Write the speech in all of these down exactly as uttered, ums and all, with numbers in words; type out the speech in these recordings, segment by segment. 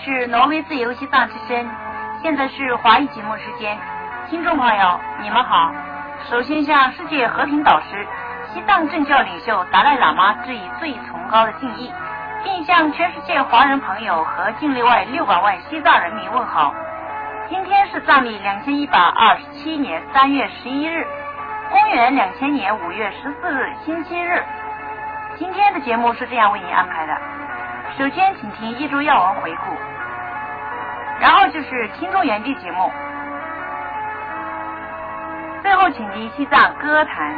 是挪威自由西藏之声，现在是华语节目时间。听众朋友，你们好。首先向世界和平导师、西藏政教领袖达赖喇嘛致以最崇高的敬意，并向全世界华人朋友和境内外六百万西藏人民问好。今天是藏历两千一百二十七年三月十一日，公元两千年五月十四日，星期日。今天的节目是这样为您安排的：首先，请听一周要闻回顾，然后就是听众园地节目，最后请听西藏歌坛。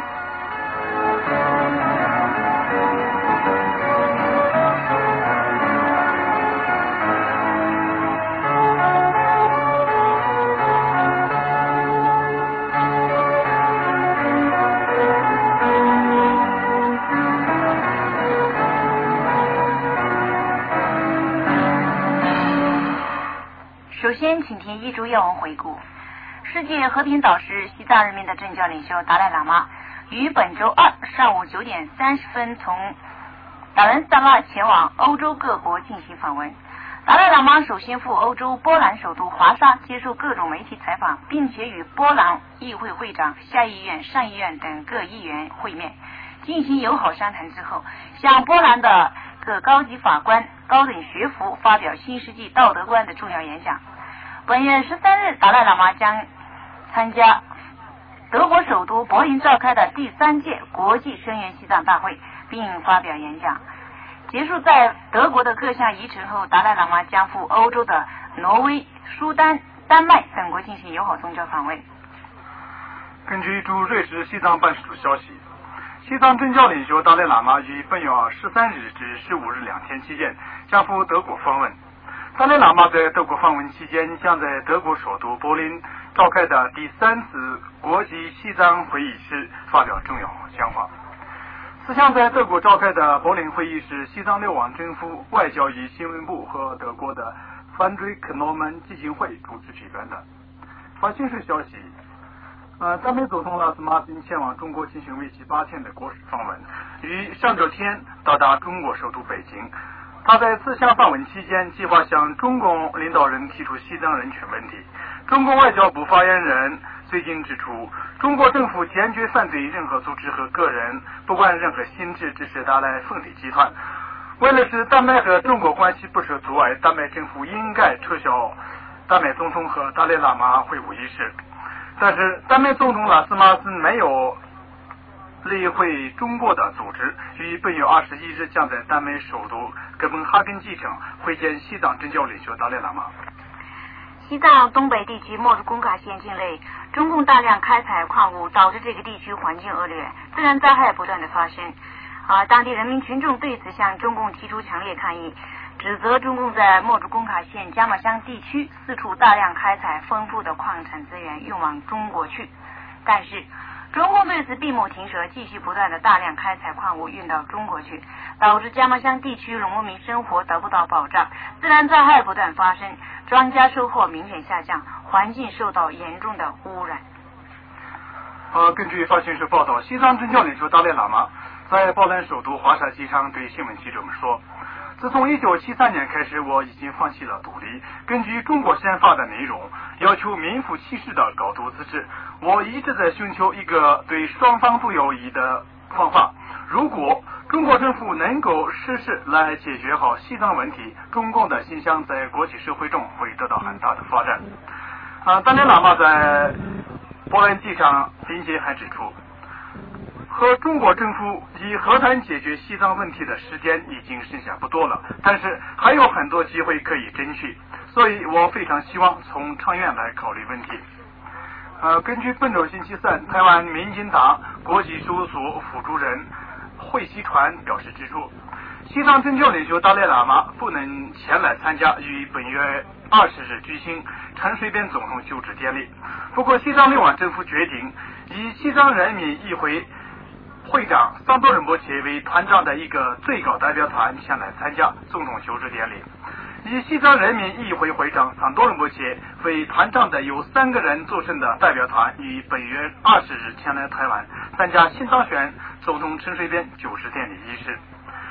首先，请听一周要闻回顾。世界和平导师、西藏人民的政教领袖达赖喇嘛于本周二上午九点三十分从达兰萨拉前往欧洲各国进行访问。达赖喇嘛首先赴欧洲波兰首都华沙接受各种媒体采访，并且与波兰议会会长、下议院、上议院等各议员会面，进行友好商谈之后，向波兰的各高级法官、高等学府发表新世纪道德观的重要演讲。本月十三日，达赖喇嘛将参加德国首都柏林召开的第三届国际声援西藏大会，并发表演讲。结束在德国的各项议程后，达赖喇嘛将赴欧洲的挪威、苏丹、丹麦等国进行友好宗教访问。 根据驻瑞士西藏办事处消息，西藏政教领袖达赖喇嘛于本月十三日至十五日两天期间将赴德国访问。达赖喇嘛在德国访问期间，将在德国首都柏林召开的第三次国际西藏会议时发表重要讲话。此项在德国召开的柏林会议是西藏流亡政府外交与新闻部和德国的范瑞克诺曼基金会主持举办的。法新社消息，呃，丹麦总统拉斯马辛前往中国进行为期八天的国事访问，于上周天到达中国首都北京。他在此项访问期间，计划向中共领导人提出西藏人权问题。中共外交部发言人最近指出，中国政府坚决反对任何组织和个人，不管任何性质，支持达赖凤梨集团。为了使丹麦和中国关系不受阻碍，丹麦政府应该撤销丹麦总统和达赖喇嘛会晤仪式。但是，丹麦总统拉斯马森没有理会中国的组织，于本月二十一日将在丹麦首都哥本哈根机场会见西藏政教领袖达赖喇嘛。 西藏东北地区莫竹工卡县境内，中共大量开采矿物，导致这个地区环境恶劣，自然灾害不断的发生。啊，当地人民群众对此向中共提出强烈抗议，指责中共在莫竹工卡县加玛乡地区四处大量开采丰富的矿产资源运往中国去。但是中共对此闭目停舌，继续不断的大量开采矿物运到中国去，导致加玛乡地区农民生活得不到保障，自然灾害不断发生，庄稼收获明显下降，环境受到严重的污染。 呃，根据法新社报道，西藏政教领袖达赖喇嘛在波兰首都华沙机场对新闻记者们说，自从一九七三年开始，我已经放弃了独立。根据中国宪法的内容，要求名副其实的高度自治。我一直在寻求一个对双方都有益的方法。如果中国政府能够实施来解决好西藏问题，中共的形象在国际社会中会得到很大的发展。啊，达赖喇嘛在波兰机场并且还指出，和中国政府以和谈解决西藏问题的时间已经剩下不多了，但是还有很多机会可以争取，所以我非常希望从长远来考虑问题。呃，根据本周星期三台湾民进党国际事务所副主任惠西川表示指出，西藏政教领袖达赖喇嘛不能前来参加于本月二十日举行陈水扁总统就职典礼。不过，西藏流亡政府决定以西藏人民议会会长桑多仁波切为团长的一个最高代表团前来参加总统就职典礼。以西藏人民议会会长桑多仁波切为团长的由三个人组成的代表团于本月二十日前来台湾参加新当选总统陈水扁就职典礼仪式。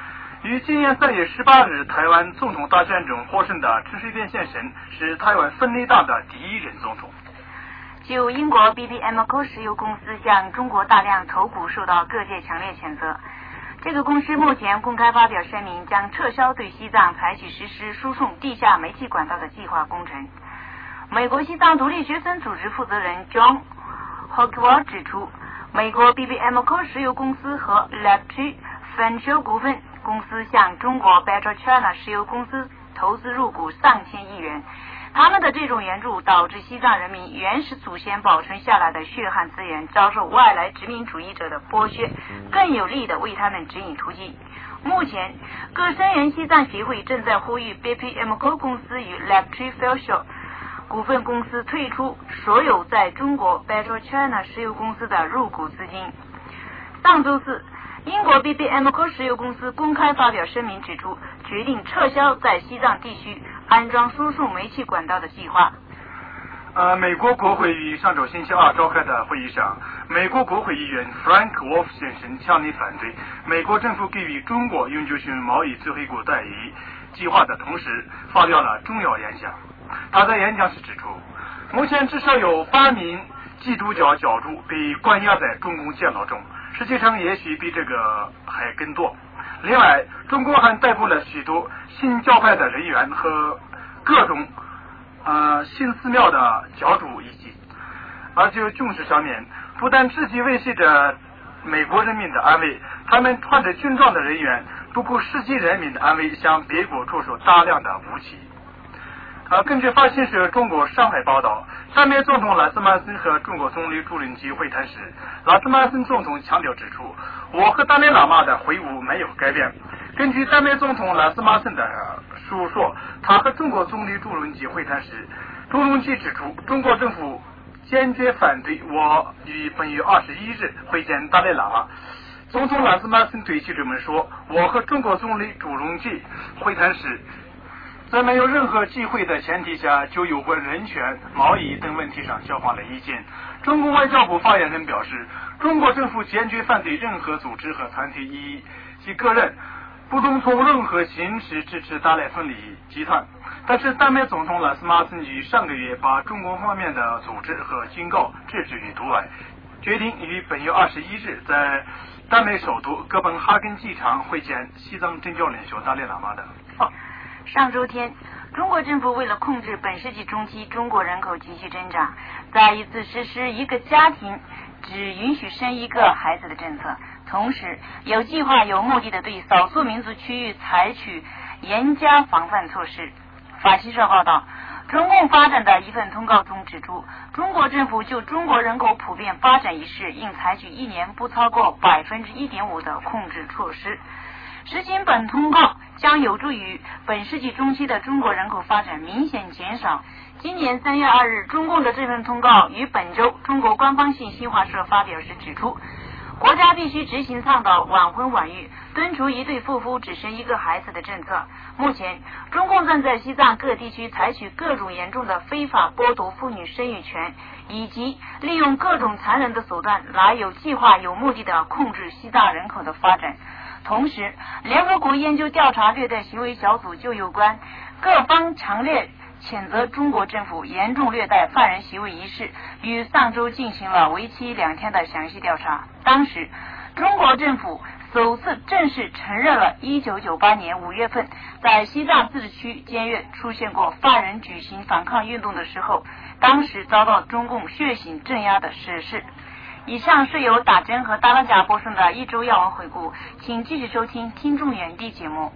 于今年三月十八日台湾总统大选中获胜的陈水扁先生是台湾分裂党的第一任总统。 就英国 B P Amoco 石油公司向中国大量投股受到各界强烈谴责，这个公司目前公开发表声明，将撤销对西藏采取实施输送地下煤气管道的计划工程。美国西藏独立学生组织负责人 John Hockwell 指出，美国 B P Amoco 石油公司和 Electric Financial 股份公司向中国 PetroChina 石油公司投资入股上千亿元，他们的这种援助导致西藏人民原始祖先保存下来的血汗资源遭受外来殖民主义者的剥削，更有力地为他们指引途径。目前，各声援西藏协会正在呼吁 B P Amoco 公司与 Electric Financial 股份公司退出所有在中国 PetroChina 石油公司的入股资金。上周四，英国 B P Amoco 石油公司公开发表声明指出，决定撤销在西藏地区安装输送煤气管道的计划。 呃，美国国会于上周星期二召开的会议上，美国国会议员 Frank Wolf 先生强烈反对美国政府给予中国永久性贸易最惠国待遇计划的同时，发表了重要演讲。他在演讲时指出，目前至少有八名基督教教主被关押在中共监牢中，实际上也许比这个还更多。另外，中国还逮捕了许多新教派的人员和各种呃新寺庙的教主以及，而就军事上面，不但直接威胁着美国人民的安危，他们穿着军装的人员不顾实际人民的安危，向别国出售大量的武器。呃，根据法新社中国上海报道，丹麦总统拉斯曼森和中国总理朱镕基会谈时，拉斯曼森总统强调指出，我和达赖喇嘛的会晤没有改变。根据丹麦总统拉斯曼森的述说，他和中国总理朱镕基会谈时，朱镕基指出，中国政府坚决反对我于本月二十一日会见达赖喇嘛。总统拉斯曼森对记者们说，我和中国总理朱镕基会谈时，在没有任何忌讳的前提下，就有关人权、贸易等问题上交换了意见。中国外交部发言人表示，中国政府坚决反对任何组织和团体以及个人不动从任何形式支持达赖分离集团。但是，丹麦总统拉斯马森于上个月把中国方面的组织和警告置之于度外，决定于本月二十一日在丹麦首都哥本哈根机场会见西藏政教领袖达赖喇嘛的。 上周天，中国政府为了控制本世纪中期中国人口急剧增长，再一次实施一个家庭只允许生一个孩子的政策，同时有计划有目的的对少数民族区域采取严加防范措施。法新社报道，中共发展的一份通告中指出，中国政府就中国人口普遍发展一事应采取一年不超过百分之一点五的控制措施。实行本通告将有助于本世纪中期的中国人口发展明显减少。今年三月二日，中共的这份通告于本周中国官方性新华社发表时指出，国家必须执行倡导晚婚晚育，敦促一对夫妇只生一个孩子的政策。目前，中共正在西藏各地区采取各种严重的非法剥夺妇女生育权，以及利用各种残忍的手段来有计划有目的的控制西藏人口的发展。同时，联合国研究调查虐待行为小组就有关各方强烈谴责中国政府严重虐待犯人行为一事，于上周进行了为期两天的详细调查。当时，中国政府首次正式承认了一九九八年五月份在西藏自治区监狱出现过犯人举行反抗运动的时候，当时遭到中共血腥镇压的事实。以上是由打针和达拉贾播送的一周要闻回顾，请继续收听听众原地节目。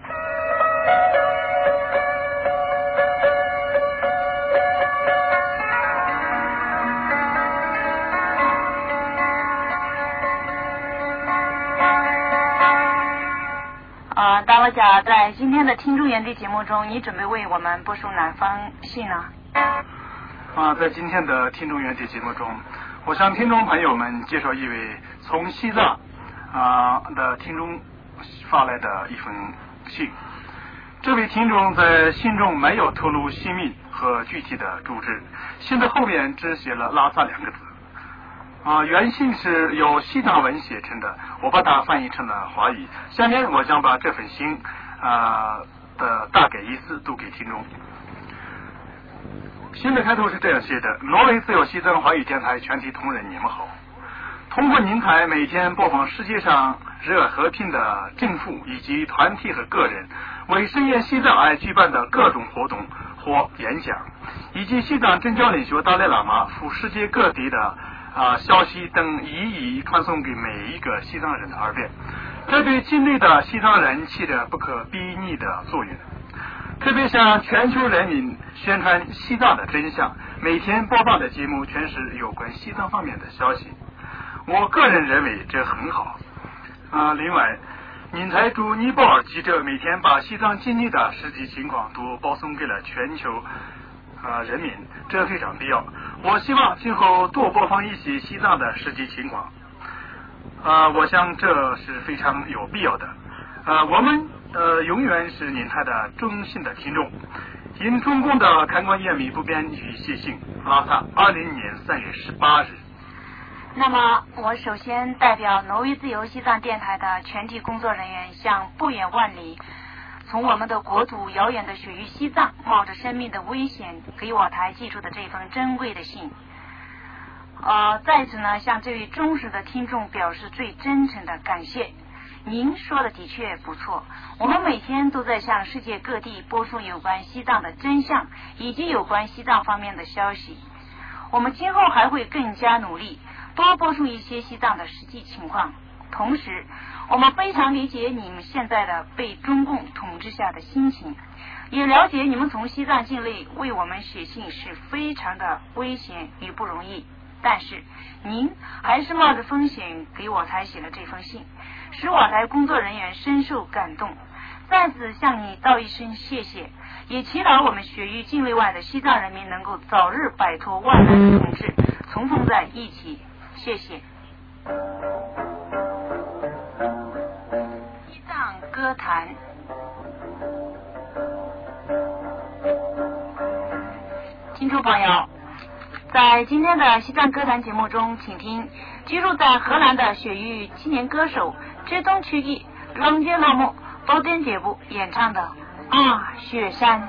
啊，达拉贾，在今天的听众原地节目中，你准备为我们播送哪封信呢？ 啊，在今天的听众原地节目中，我向听众朋友们介绍一位从西藏啊的听众发来的一封信。这位听众在信中没有透露姓名和具体的住址，信的后面只写了拉萨两个字。 啊、呃，原信是由西藏文写成的，我把它翻译成了华语。下面我将把这份信啊、呃、的大概意思读给听众。信的开头是这样写的：挪威自由西藏华语电台全体同仁，你们好。通过您台每天播放世界上热爱和平的政府以及团体和个人为声援西藏而举办的各种活动或演讲，以及西藏政教领袖达赖喇嘛赴世界各地的啊、呃、消息等，一一传送给每一个西藏人的耳边，这对境内的西藏人起着不可比拟的作用。特别向全球人民宣传西藏的真相，每天播放的节目全是有关西藏方面的消息。我个人认为这很好啊。另外，您台驻尼泊尔记者每天把西藏境内的实际情况都报送给了全球啊人民，这非常必要。我希望今后多播放一些西藏的实际情况啊，我想这是非常有必要的。啊，我们呃永远是您台的忠心的听众。因中共的贪官严密不便于写信，拉萨，二零年三月十八日。 那么，我首先代表挪威自由西藏电台的全体工作人员，向不远万里从我们的国土遥远的雪域西藏，冒着生命的危险给我台寄出的这封珍贵的信。呃，在此呢，向这位忠实的听众表示最真诚的感谢。您说的的确不错，我们每天都在向世界各地播送有关西藏的真相以及有关西藏方面的消息。我们今后还会更加努力，多播送一些西藏的实际情况。同时，我们非常理解你们现在的被中共统治下的心情，也了解你们从西藏境内为我们写信是非常的危险与不容易。但是您还是冒着风险给我台写了这封信，使我台工作人员深受感动。在此向你道一声谢谢，也祈祷我们雪域境内外的西藏人民能够早日摆脱外来的统治，重逢在一起。谢谢。西藏歌坛。听众朋友，在今天的西藏歌坛节目中，请听居住在荷兰的雪域青年歌手浙东区域朗杰拉木包根杰布演唱的啊雪山。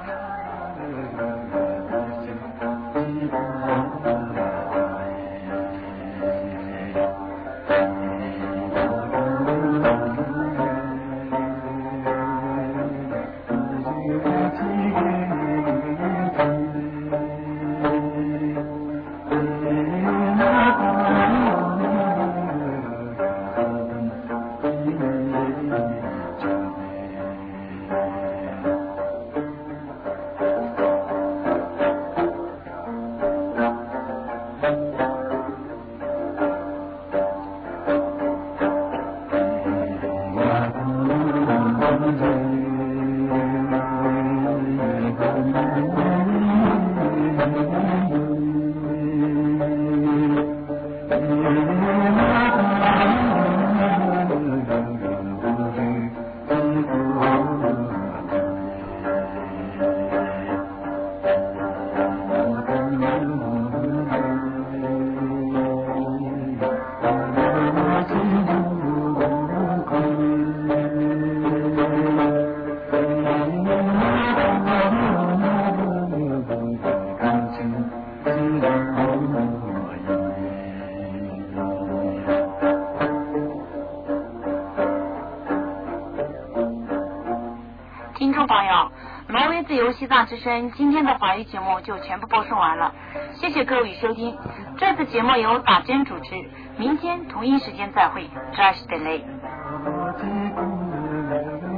听众朋友，挪威自由西藏之声今天的华语节目就全部播送完了，谢谢各位收听。这次节目由打针主持，明天同一时间再会。Josh Delay。